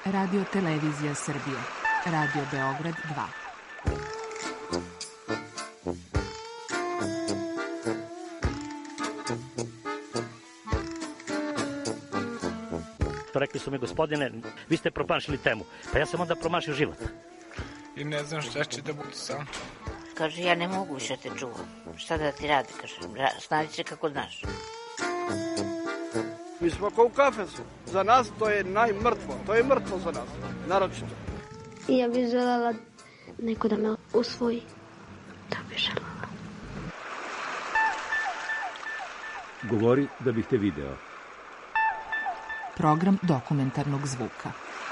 Radio Televizija Srbije. Radio Beograd 2. Rekli su mi, gospodine, vi ste promašili temu. Pa ja sam onda promašio život. I ne znam šta će da bude sam. Kaže, ja ne mogu više te čuvam. Šta da ti radi, kaže, snađi se kako znaš. Mi smo kao u kafesu. Za nas to je najmrtvo. To je mrtvo za nas, naročito. I ja bih želela neko da me usvoji. Da bih želela. Govori da bih te video. Program dokumentarnog zvuka.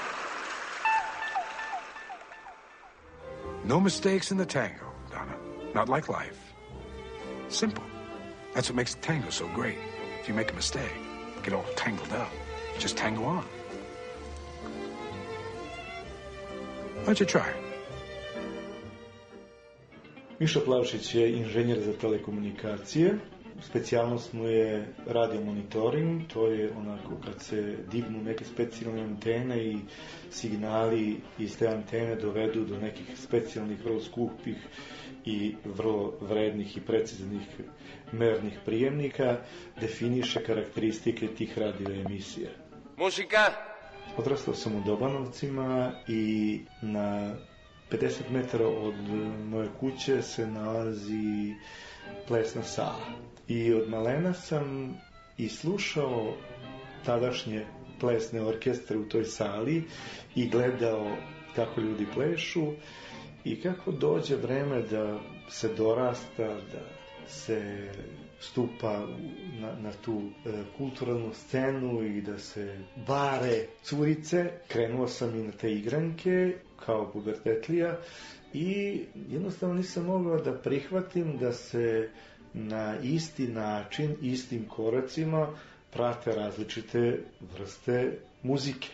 No mistakes in the tango, Donna. Not like life. Simple. That's what makes tango so great. If you make a mistake, get all tangled up. Just tango on. Why don't you try? Miša Plavšić je inženjer za telekomunikacije. Specijalnost mu je radio monitoring, to je onako kad se dignu neke specijalne antene i signali iz te antene dovedu do nekih specijalnih, vrlo skupih i vrlo vrednih i preciznih mernih prijemnika, definiše karakteristike tih radioemisija. Muzika! Odrastao sam u Dobanovcima i na 50 metara od moje kuće se nalazi plesna sala. I od malena sam i slušao tadašnje plesne orkestre u toj sali i gledao kako ljudi plešu i kako dođe vreme da se dorasta, da se stupa na tu kulturalnu scenu i da se vare curice. Krenuo sam i na te igranke kao pubertetlija i jednostavno nisam mogao da prihvatim da se na isti način, istim koracima prate različite vrste muzike.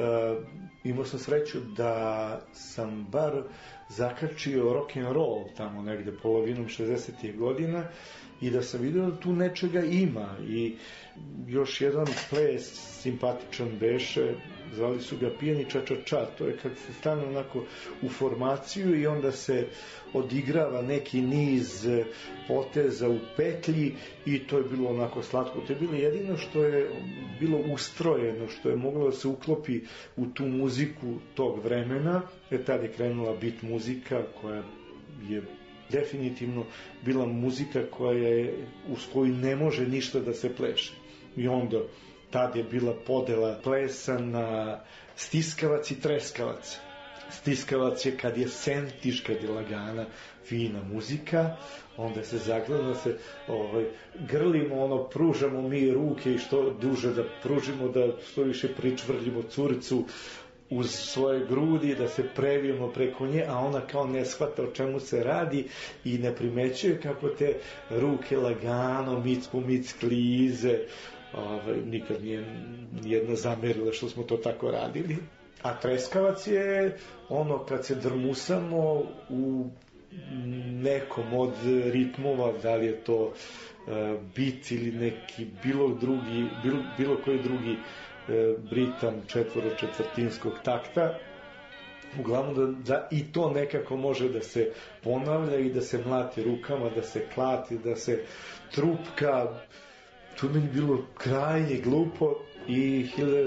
Imao sam sreću da sam bar zakačio rock'n'roll tamo negde polovinom 60. godina i da sam vidio da tu nečega ima i još jedan ples simpatičan beše, zvali su ga pijani ča-ča-ča, to je kad se stane onako u formaciju i onda se odigrava neki niz poteza u petlji i to je bilo onako slatko. To je bilo jedino što je bilo ustrojeno, što je moglo da se uklopi u tu muziku tog vremena, jer tada je krenula beat muzika koja je definitivno bila muzika uz koju ne može ništa da se pleše. I onda tad je bila podela plesa na stiskavac i treskavac. Stiskavac je kad je sentiš, kad je lagana, fina muzika, onda se zagleda da se grlimo, pružamo mi ruke i što duže da pružimo, da što više pričvrljimo curicu uz svoje grudi, da se previjemo preko nje, a ona kao ne shvata o čemu se radi i ne primećuje kako te ruke lagano, mic po mic klize. Nikad nije nijedna zamerila što smo to tako radili. A treskavac je ono kad se drmusamo u nekom od ritmova, da li je to bit ili neki bilo koji drugi ritam četvrtinskog takta. Uglavnom da i to nekako može da se ponavlja i da se mlati rukama, da se klati, da se trupka. To meni bilo krajnje glupo i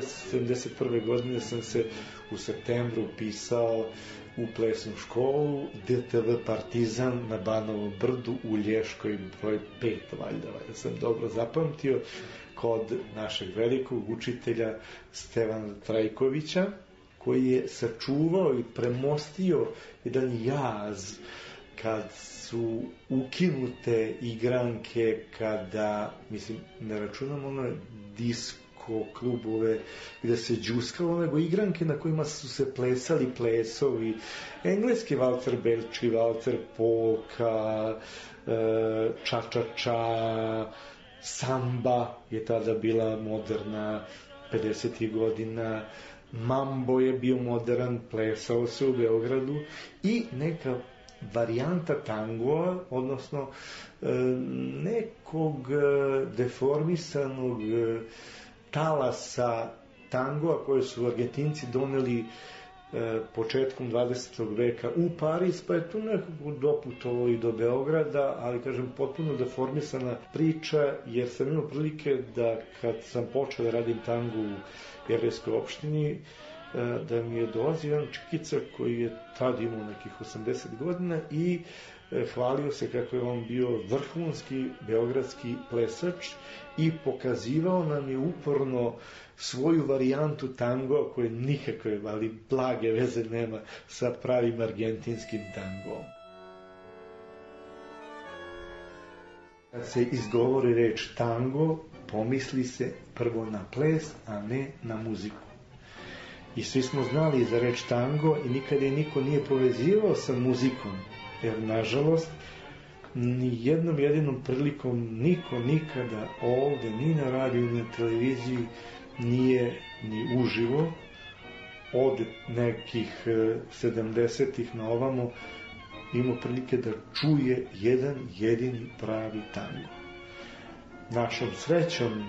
1971. godine sam se u septembru upisao u plesnu školu DTV Partizan na Banovom brdu u Lješkoj broj 5, valjda sam dobro zapamtio, kod našeg velikog učitelja Stevana Trajkovića, koji je sačuvao i premostio jedan jaz kad su ukinute igranke, kada, mislim, ne računam ono disko klubove gde se džuskalo, nego igranke na kojima su se plesali plesovi, engleski valcer belčki, valcer polka, ča-ča-ča, samba je tada bila moderna 50. godina, mambo je bio modern, plesao se u Beogradu i neka varijanta tangoa, odnosno nekog deformisanog talasa tangova koje su Argentinci doneli početkom 20. veka u Pariz, pa je tu nekako doputovalo i do Beograda, ali kažem potpuno deformisana priča, jer sam imao prilike da kad sam počeo da radim tango u jevrejskoj opštini, da mi je dolazio jedan čikica koji je tad imao nekih 80 godina i hvalio se kako je on bio vrhunski beogradski plesač i pokazivao nam je uporno svoju varijantu tango koje nikakve, ali blage veze nema sa pravim argentinskim tangom. Kad se izgovori reč tango, pomisli se prvo na ples, a ne na muziku. I svi smo znali za reč tango i nikada je niko nije povezivao sa muzikom, jer nažalost ni jednom jedinom prilikom niko nikada ovde, ni na radiju, ni na televiziji nije ni uživo od nekih 70-ih na ovamo imao prilike da čuje jedan jedini pravi tango. Našom srećom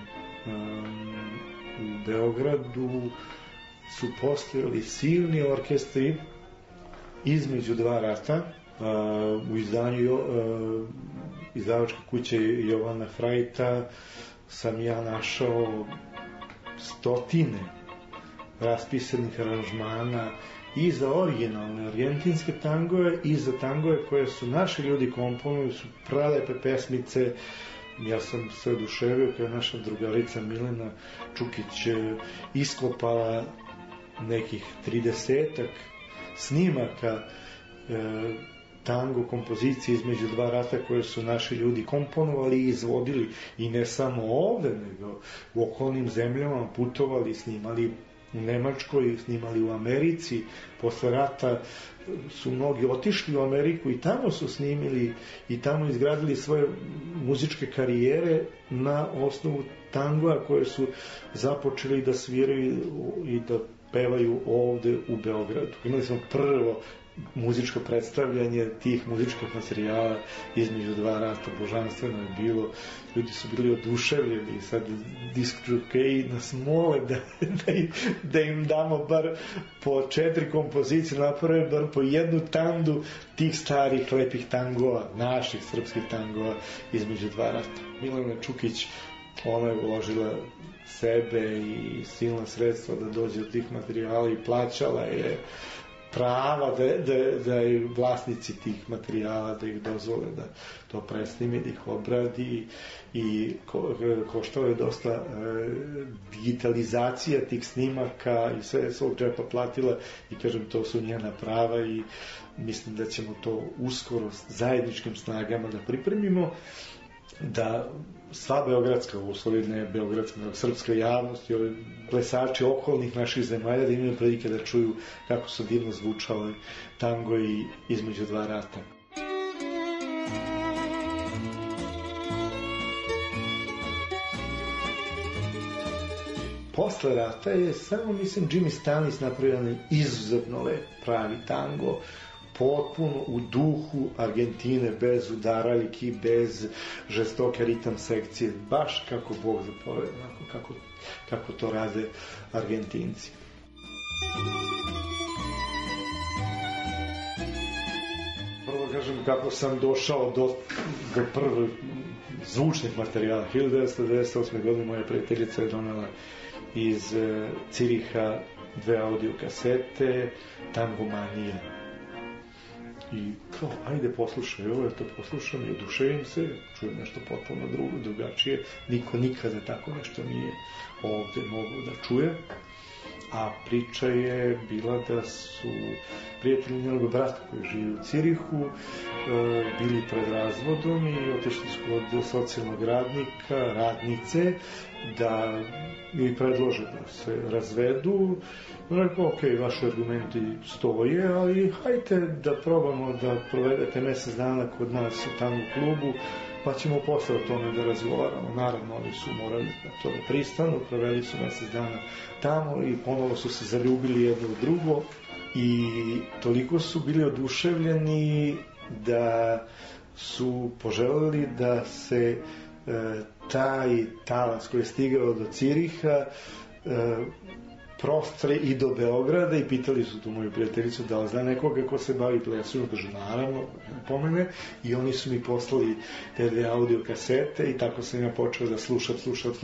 u Beogradu su postojali silni orkestri između dva rata. U izdanju izdavačke kuće Jovana Frajta sam ja našao stotine raspisanih aranžmana i za originalne argentinske tangoje i za tangoje koje su naši ljudi komponovali, su prelepe pesmice. Ja sam se oduševio kada naša drugarica Milena Čukić isklopala nekih 30-ak snimaka tango kompozicije između dva rata koje su naši ljudi komponovali i izvodili, i ne samo ovde, nego u okolnim zemljama putovali, snimali u Nemačkoj, snimali u Americi. Posle rata su mnogi otišli u Ameriku i tamo su snimili i tamo izgradili svoje muzičke karijere na osnovu tangoa koje su započeli da sviraju i da pevaju ovde u Beogradu. Imali smo prvo muzičko predstavljanje tih muzičkih materijala između dva rata, božanstveno je bilo, ljudi su bili oduševljeni, sad disk-jokeji nas mole da im damo bar po 4 kompozicije, naprave bar po jednu tandu tih starih lepih tangova, naših srpskih tangova između dva rata. Milena Čukić, ona je uložila sebe i silna sredstva da dođe do tih materijala i plaćala je prava da je vlasnici tih materijala da ih dozvole da to presnime, da ih obradi, i koštalo je dosta digitalizacija tih snimaka i sve svog džepa platila, i kažem, to su njena prava i mislim da ćemo to uskoro zajedničkim snagama da pripremimo, da sva beogradska, u stvari ne beogradska, nego srpska javnost i ovi plesači okolnih naših zemalja da imaju prilike da čuju kako su divno zvučale tango i između dva rata. Posle rata je samo, mislim, Jimmy Stanis napravio izuzetno lep pravi tango, potpuno u duhu Argentine, bez udaraljki, bez žestoke ritam sekcije, baš kako Bog zapoveda, kako to rade Argentinci. Prvo kažem kako sam došao do prvih zvučnih materijala. 1998. godine moja prijateljica je donela iz Ciriha 2 audio kasete, Tangomanija. I kao, ajde poslušaj ovo, to poslušam i oduševim se, čujem nešto potpuno drugačije, niko nikada tako nešto nije ovde mogao da čuje. A priča je bila da su prijatelji njenog brata koji živi u Cirihu bili pred razvodom i otišli su kod socijalnog radnika, radnice, da joj predlože da se razvedu. On rekao, ok, vaši argumenti stoje, ali hajte da probamo da provedete mesec dana kod nas u tango klubu, pa ćemo posle o tome da razgovaramo. Naravno, oni su morali na to da pristanu, proveli su mesec dana tamo i ponovo su se zaljubili jedno u drugo i toliko su bili oduševljeni da su poželeli da se taj talas koji je stigao do Ciriha prostre i do Beograda i pitali su tu moju prijateljicu da li zna nekoga ko se bavi plesom, kaže naravno, pomene, i oni su mi poslali te 2 audio kasete i tako sam ja počeo da slušam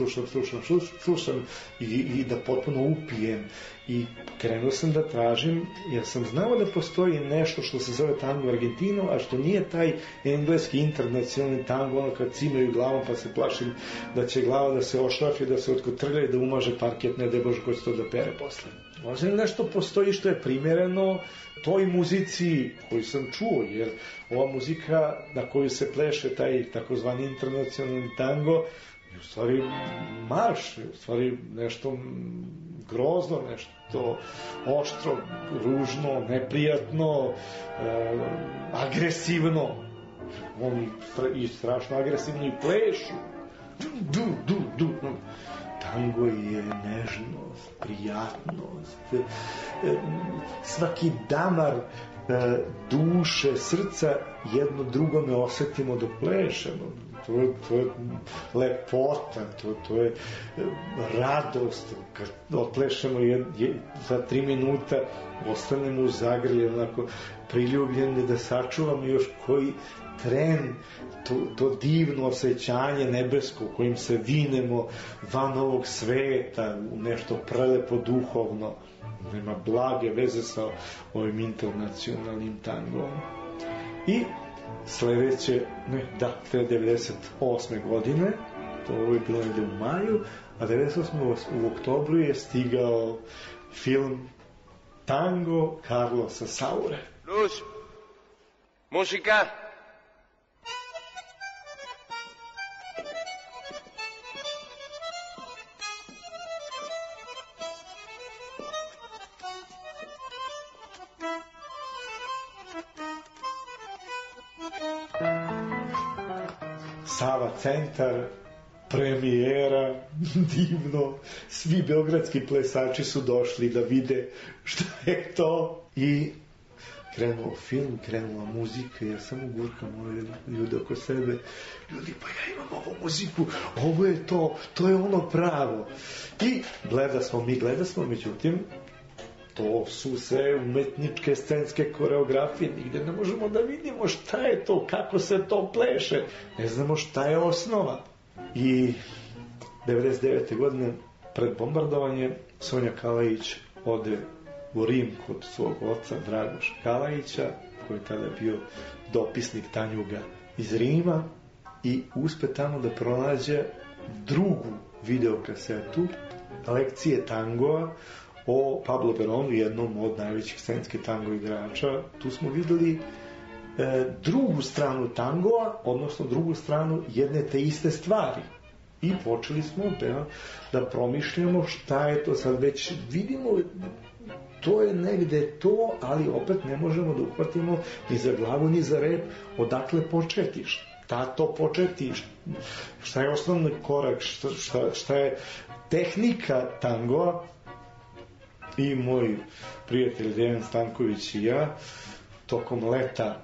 i da potpuno upijem i krenuo sam da tražim, jer sam znao da postoji nešto što se zove tango Argentino, a što nije taj engleski internacionalni tango, ono kad cimaju glavom pa se plašim da će glava da se ošrafi, da se otkotrlja i da umaže parket, ne da bože ko će to da pere posle. Možda nešto postoji što je primjereno toj muzici koju sam čuo, jer ova muzika na koju se pleše taj takozvani internacionalni tango je u stvari marš, je u stvari nešto grozno, nešto oštro, ružno, neprijatno, agresivno. Oni i strašno agresivno i plešu. Tango je nežnost, prijatnost, svaki damar duše, srca jedno drugome osetimo dok plešemo. To je lepota, to je radost. Kad odplešemo za 3 minuta, ostanemo u zagrlje, onako priljubljeni da sačuvamo još koji tren, to divno osjećanje nebesko kojim se vinemo van ovog sveta u nešto prelepo duhovno. Nema blage veze sa ovim internacionalnim tangom. I sledeće, te 98. godine, to je bilo negde u maju, a 98. u oktobru je stigao film Tango Carlosa Saure. Luz, muzika. Sava centar, premijera, divno, svi beogradski plesači su došli da vide šta je to i krenuo film, krenula muzika, ja samo gurkam ove ljude oko sebe, ljudi, pa ja imam ovu muziku, ovo je to je ono pravo. I gleda smo, međutim, to su sve umetničke scenske koreografije, nigde ne možemo da vidimo šta je to, kako se to pleše, ne znamo šta je osnova. I 99. godine pred bombardovanje Sonja Kalajić ode u Rim kod svog oca Dragoša Kalajića, koji je tada bio dopisnik Tanjuga iz Rima, i uspe tamo da pronađe drugu videokasetu lekcije tangoa o Pablo Beronu, jednom od najvećih scenskih tango igrača. Tu smo videli drugu stranu tangoa, odnosno drugu stranu jedne te iste stvari. I počeli smo da promišljamo šta je to, sad već vidimo to je negde to, ali opet ne možemo da uhvatimo ni za glavu ni za rep odakle početi, šta to početi, šta je osnovni korak, šta je tehnika tangoa. I moj prijatelj Dejan Stanković i ja tokom leta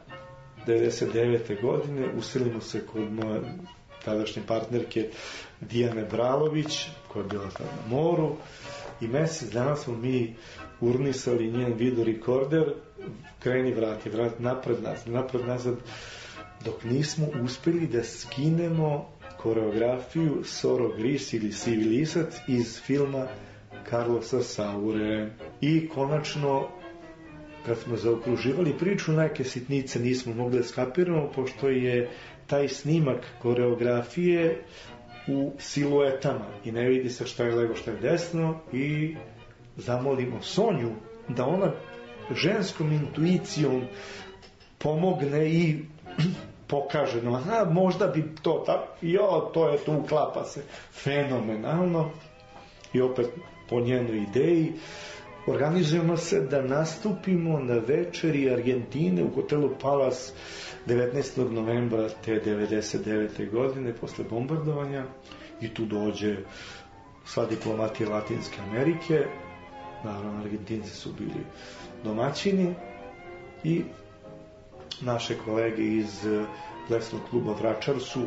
99. godine uselimo se kod moje tadašnje partnerke Dijane Bralović, koja je bila tada na moru, i mesec dana smo mi urnisali njen videorekorder, kreni vrati napred nazad, dok nismo uspeli da skinemo koreografiju Soro Gris ili Sivi lisac iz filma Carlosa Saure. I konačno, kad smo zaokruživali priču, neke sitnice nismo mogli da skapiramo, pošto je taj snimak koreografije u siluetama i ne vidi se šta je levo, šta je desno, i zamolimo Sonju da ona ženskom intuicijom pomogne i pokaže nam, možda bi to tako, to je tu, uklapa se fenomenalno. I opet po njenoj ideji organizujemo se da nastupimo na večeri Argentine u hotelu Palace 19. novembra te 99. godine posle bombardovanja, i tu dođe sva diplomatija Latinske Amerike, naravno Argentinci su bili domaćini, i naše kolege iz plesnog kluba Vračar su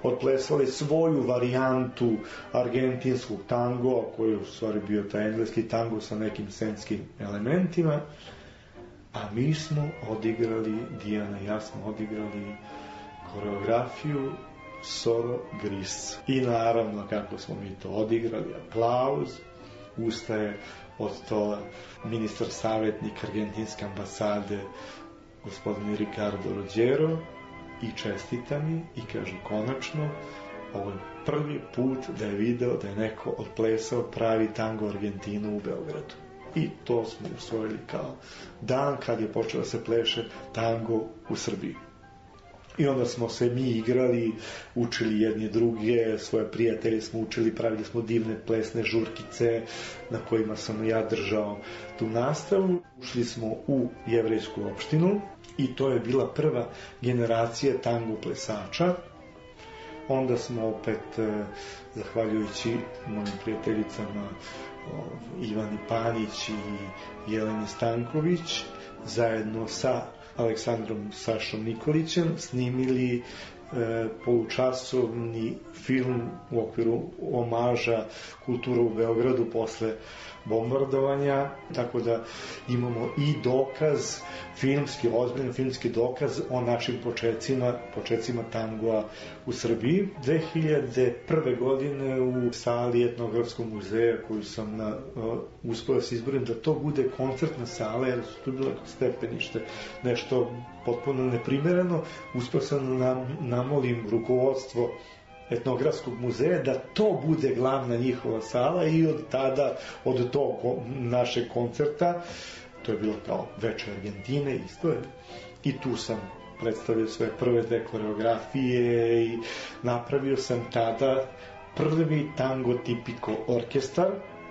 odplesali svoju varijantu argentinskog tangoa, koji je u stvari bio taj engleski tango sa nekim scenskim elementima, a mi smo odigrali, Dijana i ja smo odigrali koreografiju Solo Gris. I naravno, kako smo mi to odigrali, aplauz, ustaje od stola ministar savjetnik argentinske ambasade gospodin Ricardo Rogero i čestita mi i kaže, konačno ovo je prvi put da je video da je neko odplesao pravi tango Argentinu u Beogradu. I to smo usvojili kao dan kad je počeo da se pleše tango u Srbiji. I onda smo se mi igrali, učili jedni druge, svoje prijatelje smo učili, pravili smo divne plesne žurkice na kojima sam ja držao tu nastavu. Ušli smo u jevrejsku opštinu i to je bila prva generacija tango plesača. Onda smo opet, zahvaljujući mojim prijateljicama Ivani Panić i Jeleni Stanković, zajedno sa Aleksandrom Sašom Nikolićem snimili polučasovni film u okviru omaža kulturu u Beogradu posle bombardovanja, tako da imamo i dokaz, ozbiljan filmski dokaz o našim početcima tangoa u Srbiji. 2001. godine u sali Etnografskog muzeja koju sam uspio da se izborim da to bude koncertna sala, jer su tu bile stepenište, nešto potpuno neprimereno, uspio sam da namolim rukovodstvo Etnografskog muzeja da to bude glavna njihova sala i od tada, od tog našeg koncerta, to je bilo kao Veče Argentine isto je, i tu sam predstavio svoje prve dve koreografije i napravio sam tada prvi tango tipiko orkestar.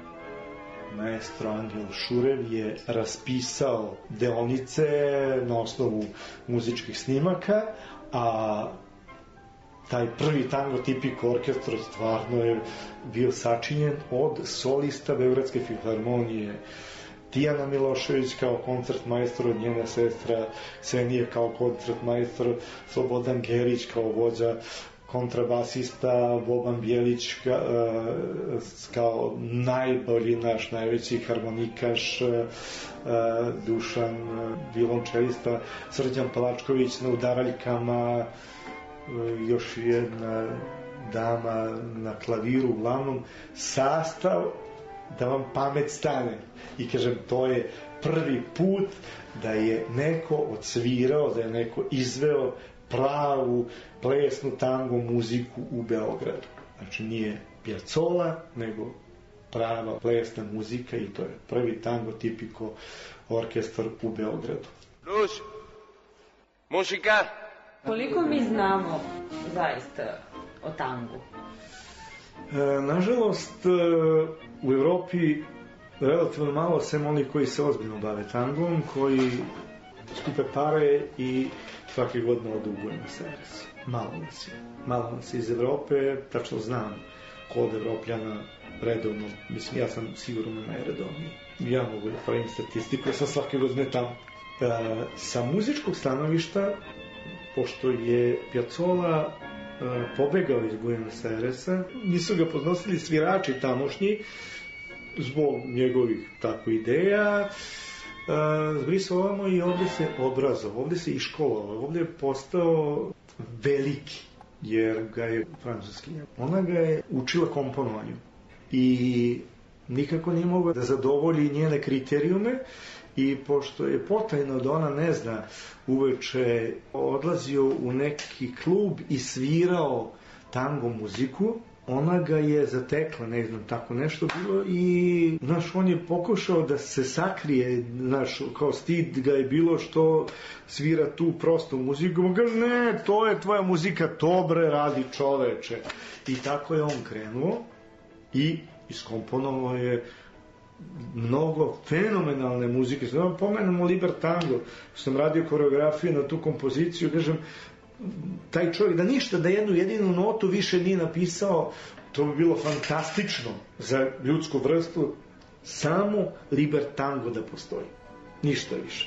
Maestro Angel Šurev je raspisao deonice na osnovu muzičkih snimaka, a taj prvi tango tipiko orkestar stvarno je bio sačinjen od solista Beogradske filharmonije. Tijana Milošević kao koncert majstor, njena sestra Ksenija kao koncert majstor, Slobodan Gerić kao vođa kontrabasista, Boban Bjelić kao najbolji naš najveći harmonikaš, Dušan violončelista, Srđan Palačković na udaraljkama, još jedna dama na klaviru, uglavnom sastav da vam pamet stane. I kažem, to je prvi put da je neko odsvirao, da je neko izveo pravu plesnu tango muziku u Beogradu. Znači nije Piazzolla, nego prava plesna muzika i to je prvi tango tipiko orkestar u Beogradu. Luz, muzika. Koliko mi znamo zaista o tangu? Nažalost, u Evropi relativno malo, sem onih koji se ozbiljno bave tangom, koji skupe pare i svake godine odu u Buenos Aires. Malo nas je iz Evrope, tačno znam ko od Evropljana redovno, mislim, ja sam sigurno najredovniji. Ja mogu da pravim statistiku, ja sam svake godine tamo. Sa muzičkog stanovišta, pošto je Piazzolla pobegao iz Buenos Airesa, nisu ga podnosili svirači tamošnji zbog njegovih tako ideja, zbrisao ovamo i ovdje se obrazovao, ovdje se i školovao, ovdje je postao veliki, jer ga je francuskinja. Ona ga je učila komponovanju i nikako nije mogla da zadovolji njene kriterijume. I pošto je potajno da ona ne zna, uveče odlazio u neki klub i svirao tango muziku, ona ga je zatekla, ne znam, tako nešto bilo i, znaš, on je pokušao da se sakrije, znaš, kao stid ga je bilo što svira tu prostu muziku, on kaže, ne, to je tvoja muzika, dobre radi čoveče. I tako je on krenuo i iskomponovao je mnogo fenomenalne muzike. Sada pomenemo Liber Tango, što sam radio koreografiju na tu kompoziciju, kažem, taj čovjek da ništa, da jednu jedinu notu više nije napisao, to bi bilo fantastično za ljudsku vrstu, samo Liber Tango da postoji, ništa više.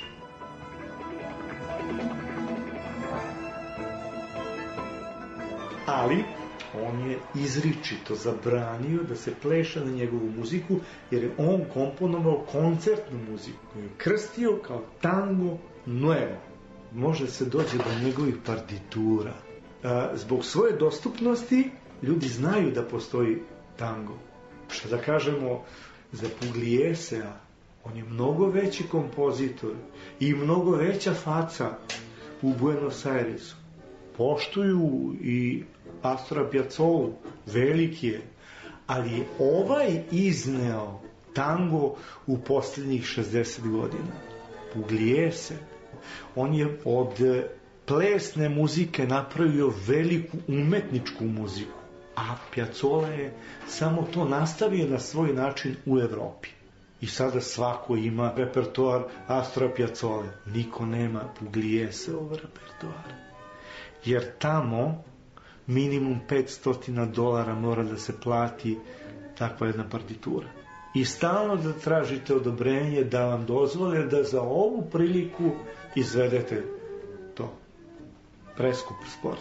Ali on je izričito zabranio da se pleše na njegovu muziku, jer je on komponovao koncertnu muziku koju je krstio kao tango nuevo. Može se dođe do njegovih partitura. Zbog svoje dostupnosti ljudi znaju da postoji tango. Što da kažemo za Pugliesea, on je mnogo veći kompozitor i mnogo veća faca u Buenos Airesu. Poštuju i Astora Piazzolu, veliki je, ali je ovaj izneo tango u posljednjih 60 godina. Pugliese, on je od plesne muzike napravio veliku umetničku muziku, a Piazzolla je samo to nastavio na svoj način u Evropi. I sada svako ima repertoar Astora Piazzole, niko nema Puglieseov repertoar. Jer tamo minimum $500 mora da se plati takva jedna partitura. I stalno da tražite odobrenje da vam dozvole da za ovu priliku izvedete to. Preskup sport.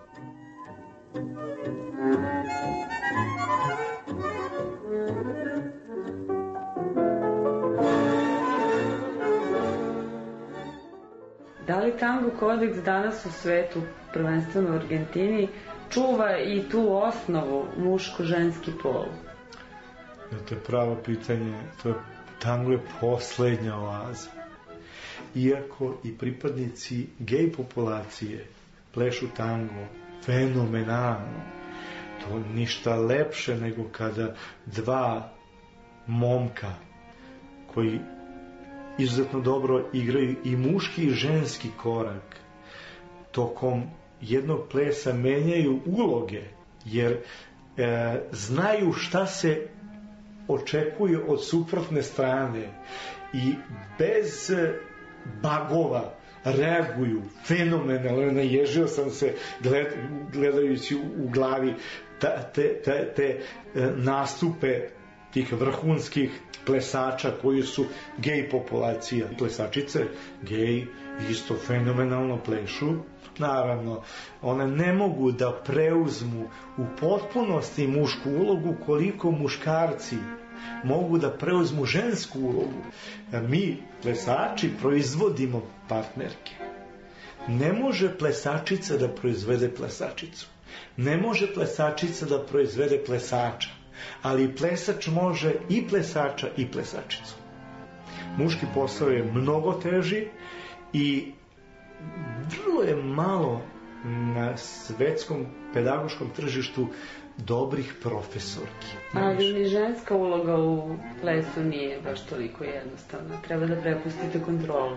Da li tango kodeks danas u svetu, prvenstveno u Argentini, čuva i tu osnovu muško-ženski pol? To je pravo pitanje. Tango je poslednja oaza. Iako i pripadnici gej populacije plešu tango fenomenalno, to ništa lepše nego kada dva momka koji izuzetno dobro igraju i muški i ženski korak tokom jednog plesa menjaju uloge, jer znaju šta se očekuje od suprotne strane i bez bagova reaguju fenomenalno. Naježio sam se gledajući u glavi te nastupe tih vrhunskih plesača koji su gej populacija. Plesačice gej isto fenomenalno plešu. Naravno, one ne mogu da preuzmu u potpunosti mušku ulogu koliko muškarci mogu da preuzmu žensku ulogu. Mi, plesači, proizvodimo partnerke. Ne može plesačica da proizvede plesačicu. Ne može plesačica da proizvede plesača. Ali plesač može i plesača i plesačicu. Muški posao je mnogo teži i vrlo je malo na svetskom pedagoškom tržištu dobrih profesorki. Ali ni ženska uloga u plesu nije baš toliko jednostavna. Treba da prepustite kontrolu.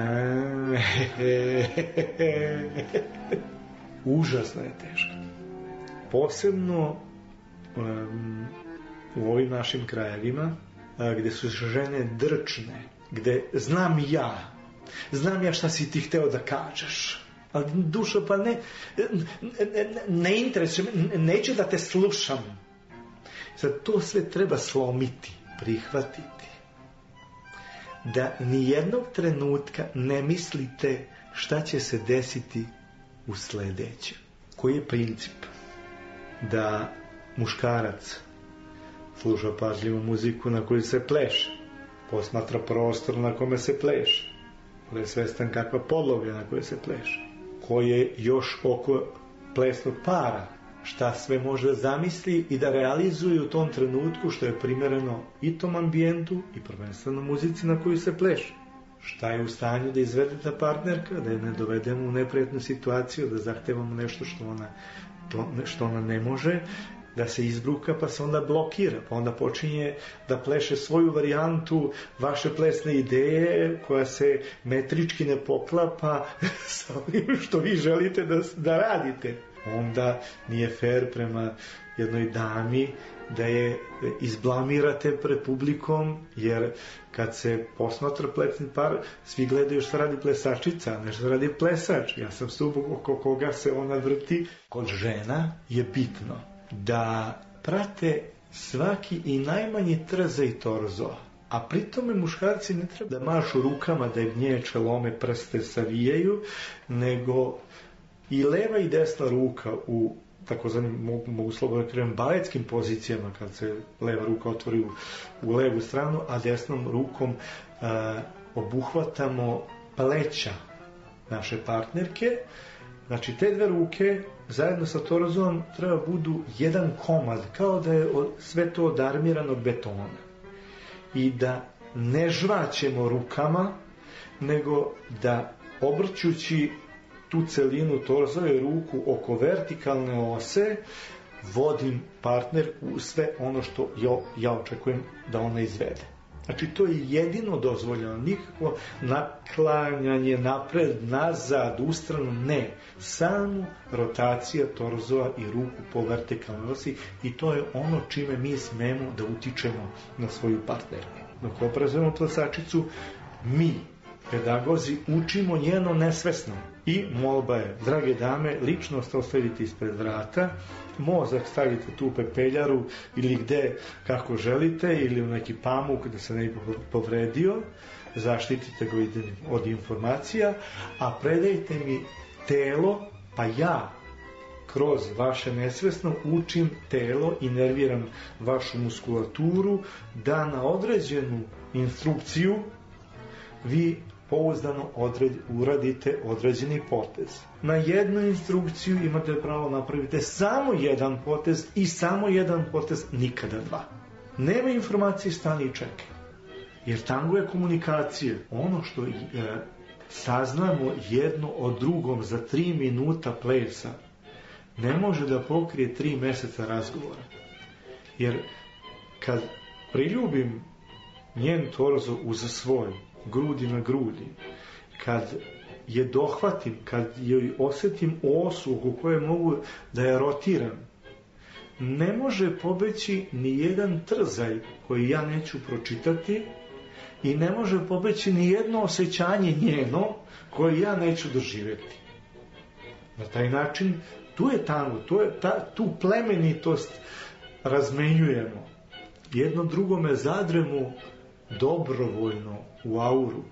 Užasno je teško. Posebno u ovim našim krajevima gde su žene drčne, gde znam ja šta si ti hteo da kažeš, ali dušo, pa ne interesuje, neću da te slušam. Sad to sve treba slomiti, prihvatiti, da nijednog trenutka ne mislite šta će se desiti u sledećem. Koji je princip? Da muškarac sluša pažljivo muziku na koju se pleše, posmatra prostor na kome se pleše, koji je svestan kakva podloga na kojoj se pleše, koji je još oko plesnog para, šta sve može da zamisli i da realizuje u tom trenutku što je primereno i tom ambijentu i prvenstveno muzici na koju se pleše. Šta je u stanju da izvede ta partnerka, da je ne dovedemo u neprijatnu situaciju, da zahtevamo nešto što ona ne može, da se izbruka pa se onda blokira, pa onda počinje da pleše svoju varijantu vaše plesne ideje koja se metrički ne poklapa sa ovim što vi želite da radite. Onda nije fair prema jednoj dami da je izblamirate pred publikom, jer kad se posmatra plesni par, svi gledaju šta radi plesačica, a ne šta radi plesač. Ja sam stupog oko koga se ona vrti. Kod žena je bitno da prate svaki i najmanji trza i torzo, a pritome muškarci ne treba da mašu rukama, da im nječe, lome, prste, savijaju, nego i leva i desna ruka u takozvanim, mogu slobodno krenuti, baletskim pozicijama, kad se leva ruka otvori u levu stranu, a desnom rukom obuhvatamo pleća naše partnerke. Znači, te dve ruke zajedno sa torzom treba budu jedan komad, kao da je sve to od armiranog betona. I da ne žvaćemo rukama, nego da obrćući tu celinu torzove ruku oko vertikalne ose, vodim partner u sve ono što ja očekujem da ona izvede. Znači, to je jedino dozvoljeno, nikakvo naklanjanje napred, nazad, ustrano, ne. Samo rotacija torzova i ruku po vertikalnoj osi, i to je ono čime mi smemo da utičemo na svoju partnerku. Dok obrazujemo plesačicu, mi, pedagozi, učimo njeno nesvesno. I molba je, drage dame, ličnost ostavite ispred vrata, mozak stavite tu u pepeljaru ili gde, kako želite, ili u neki pamuk da se ne bi povredio, zaštitite ga od informacija, a predajte mi telo, pa ja kroz vaše nesvesno učim telo i nerviram vašu muskulaturu da na određenu instrukciju vi pouzdano uradite određeni potez. Na jednu instrukciju imate pravo napravite samo jedan potez i samo jedan potez, nikada dva. Nema informacije, stani i čekaj. Jer tango je komunikacija. Ono što saznamo jedno o drugom za 3 minuta plesa ne može da pokrije 3 meseca razgovora. Jer kad priljubim njen torzo uz svoj, grudi na grudi, kad je dohvatim, kad joj osjetim osu oko koje mogu da je rotiram, ne može pobeći ni jedan trzaj koji ja neću pročitati i ne može pobeći ni jedno osjećanje njeno koje ja neću doživjeti. Na taj način, tu je tango, tu plemenitost razmenjujemo. Jedno drugome zadremo dobrovoljno u auru.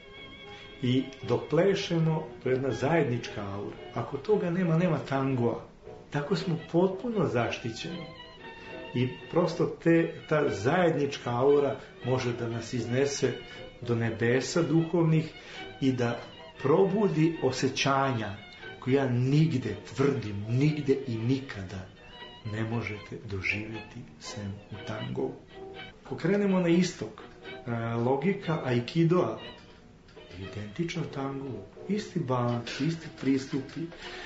I dok plešemo, to je jedna zajednička aura. Ako toga nema tangoa. Tako smo potpuno zaštićeni. I prosto ta zajednička aura može da nas iznese do nebesa duhovnih i da probudi osjećanja koja nigde, tvrdim, nigde i nikada ne možete doživjeti sem u tangovu. Pokrenemo na istok. Logika aikidoa identična tangu, isti balans, isti pristupi,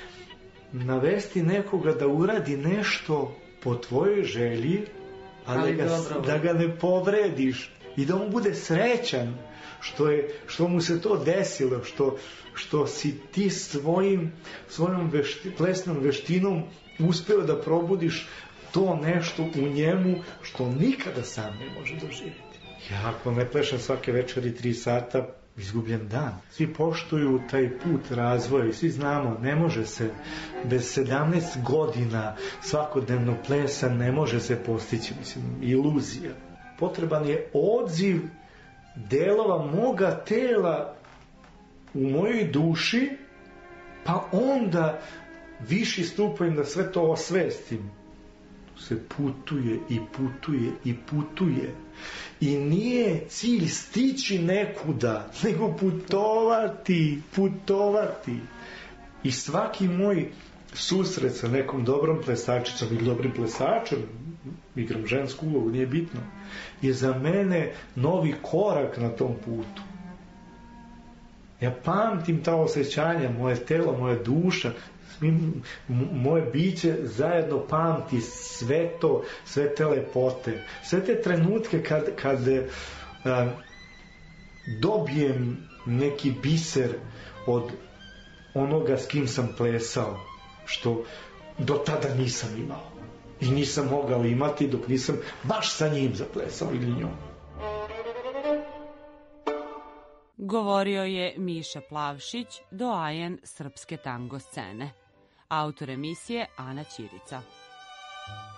navesti nekoga da uradi nešto po tvojoj želji, ali da ga ne povrediš i da on bude srećan što mu se to desilo, što si ti svojom plesnom veštinom uspeo da probudiš to nešto u njemu što nikada sam ne može doživjeti. Ja ako ne plešam svake večeri 3 sata, izgubljen dan. Svi poštuju taj put razvoja i svi znamo, ne može se bez 17 godina svakodnevnog plesa ne može se postići, iluzija. Potreban je odziv delova moga tela u mojoj duši, pa onda viši stupanj da sve to osvestim. Se putuje i putuje i putuje. I nije cilj stići nekuda, nego putovati. I svaki moj susret sa nekom dobrom plesačicom ili dobrim plesačem, igram žensku ulogu, nije bitno, je za mene novi korak na tom putu. Ja pamtim ta osjećanja, moje telo, moja duša, moje biće zajedno pamti sve to, sve te lepote, sve te trenutke kad dobijem neki biser od onoga s kim sam plesao, što do tada nisam imao i nisam mogao imati dok nisam baš sa njim zaplesao ili njom. Govorio je Miša Plavšić, doajen srpske tango scene. Autor emisije Ana Ćirica.